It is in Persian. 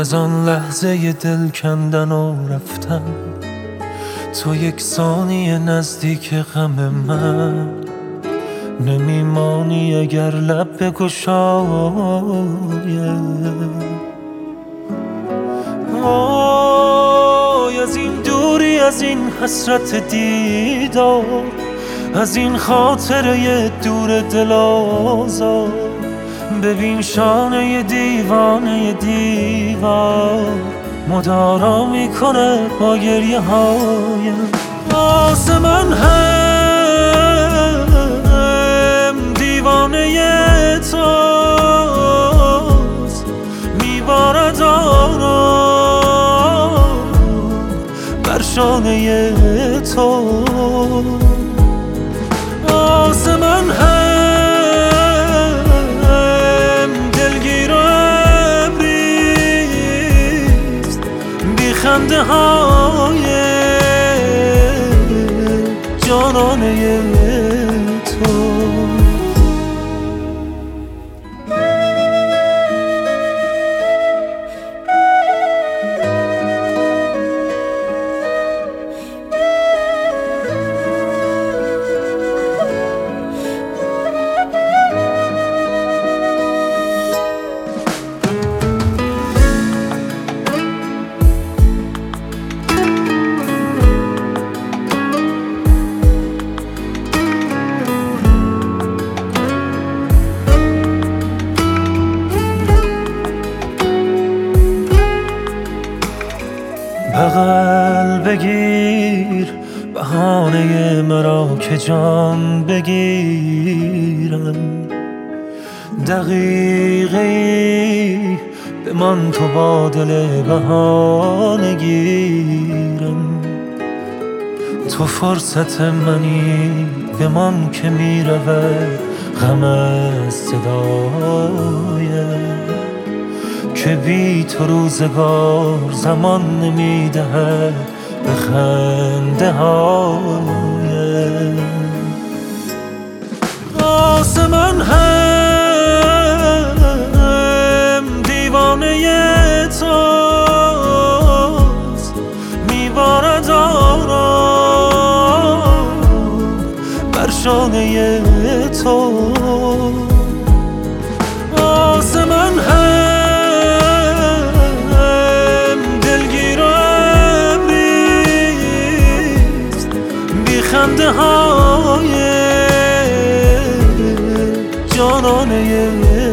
از آن لحظه دل کندن و رفتن، تو یک ثانیه نزدیک غم من نمیمانی اگر لب بگشایم. وای از این دوری، از این حسرت دیدار، از این خاطره دور دل آزار، ببین شانه دیوانه دیوار مدارا میکنه با گریه هایم. واسه من هم دیوانه توست، میبارد آرام بر شانه تو. واسه من هم دلگیر و ابریست، بی خنده های جانانه تو. بغل بگیر بهانه مرا که جان بگیرم، دقیقی بمان تو با دل بهانه گیرم. تو فرصت منی بمان که میرود غم از صدایم، که بی تو روزگار زمان نمیدهد به خنده هایم. واسه من هم دیوانه توست، میبارد آرام بر شانه تو. واسه من خنده های جانانه